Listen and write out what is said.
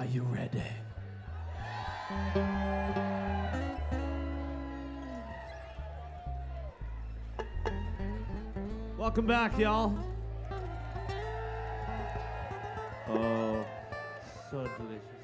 Are you ready? Welcome back, y'all. Oh, so delicious.